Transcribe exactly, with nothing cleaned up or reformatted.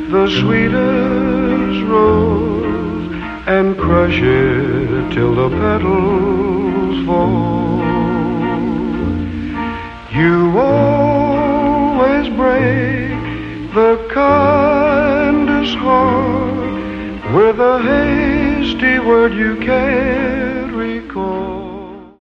the sweetest rose and crush it till the petals fall. You always break the kindest heart with a hasty word you can't recall.